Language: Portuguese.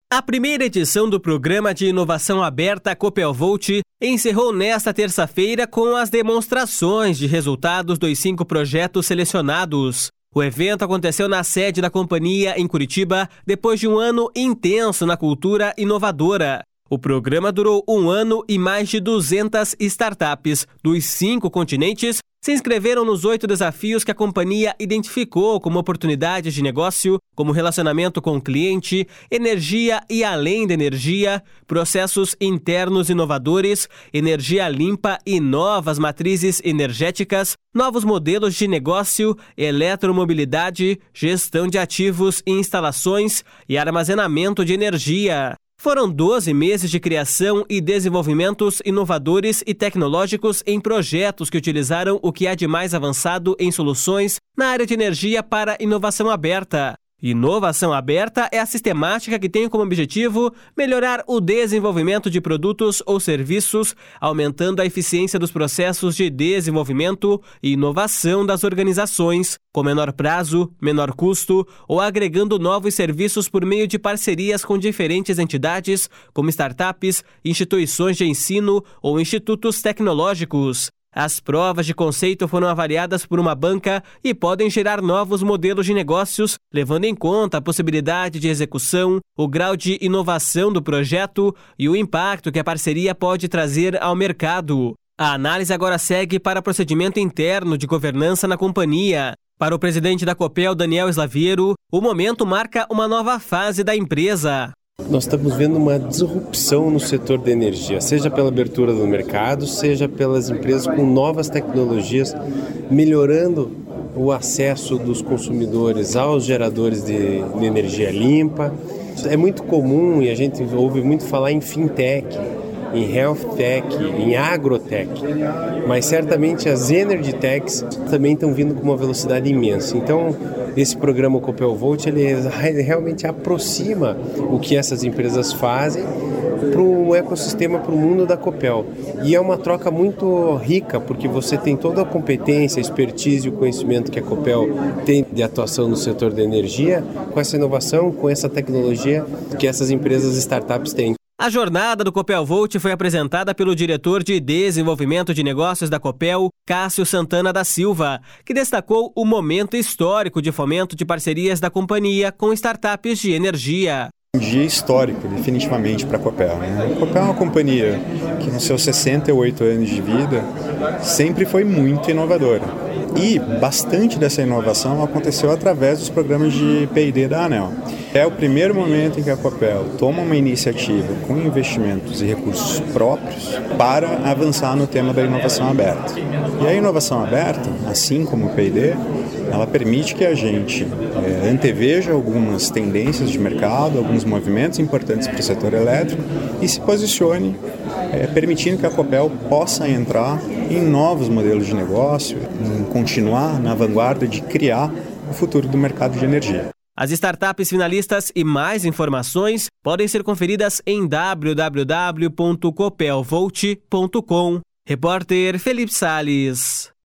A primeira edição do Programa de Inovação Aberta Copel Volt encerrou nesta terça-feira com as demonstrações de resultados dos 5 projetos selecionados. O evento aconteceu na sede da companhia em Curitiba, depois de um ano intenso na cultura inovadora. O programa durou 1 ano e mais de 200 startups dos 5 continentes se inscreveram nos 8 desafios que a companhia identificou como oportunidades de negócio, como relacionamento com o cliente, energia e além da energia, processos internos inovadores, energia limpa e novas matrizes energéticas, novos modelos de negócio, eletromobilidade, gestão de ativos e instalações e armazenamento de energia. Foram 12 meses de criação e desenvolvimentos inovadores e tecnológicos em projetos que utilizaram o que há de mais avançado em soluções na área de energia para inovação aberta. Inovação aberta é a sistemática que tem como objetivo melhorar o desenvolvimento de produtos ou serviços, aumentando a eficiência dos processos de desenvolvimento e inovação das organizações, com menor prazo, menor custo ou agregando novos serviços por meio de parcerias com diferentes entidades, como startups, instituições de ensino ou institutos tecnológicos. As provas de conceito foram avaliadas por uma banca e podem gerar novos modelos de negócios, levando em conta a possibilidade de execução, o grau de inovação do projeto e o impacto que a parceria pode trazer ao mercado. A análise agora segue para procedimento interno de governança na companhia. Para o presidente da Copel, Daniel Slaviero, o momento marca uma nova fase da empresa. Nós estamos vendo uma disrupção no setor da energia, seja pela abertura do mercado, seja pelas empresas com novas tecnologias, melhorando o acesso dos consumidores aos geradores de energia limpa. É muito comum, e a gente ouve muito falar em fintech, em health tech, em agrotech, mas certamente as energy techs também estão vindo com uma velocidade imensa. Então, esse programa Copel Volt, ele realmente aproxima o que essas empresas fazem para o ecossistema, para o mundo da Copel. E é uma troca muito rica, porque você tem toda a competência, a expertise e o conhecimento que a Copel tem de atuação no setor da energia, com essa inovação, com essa tecnologia que essas empresas startups têm. A jornada do Copel Volt foi apresentada pelo diretor de Desenvolvimento de Negócios da Copel, Cássio Santana da Silva, que destacou o momento histórico de fomento de parcerias da companhia com startups de energia. Um dia histórico, definitivamente, para a Copel. A Copel é uma companhia que, nos seus 68 anos de vida, sempre foi muito inovadora. E bastante dessa inovação aconteceu através dos programas de P&D da ANEEL. É o primeiro momento em que a Copel toma uma iniciativa com investimentos e recursos próprios para avançar no tema da inovação aberta. E a inovação aberta, assim como o P&D, ela permite que a gente anteveja algumas tendências de mercado, alguns movimentos importantes para o setor elétrico e se posicione permitindo que a Copel possa entrar em novos modelos de negócio, em continuar na vanguarda de criar o futuro do mercado de energia. As startups finalistas e mais informações podem ser conferidas em www.copelvolt.com. Repórter Felipe Salles.